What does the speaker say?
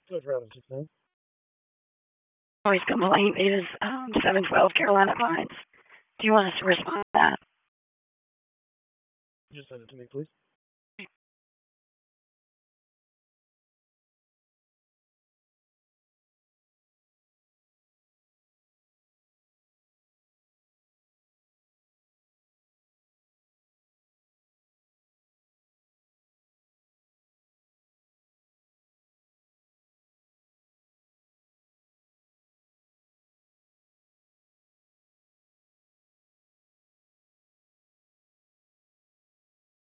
Dodge Routing 69. Always complaint is 712 Carolina Pines. Do you want us to respond to that? Just send it to me, please.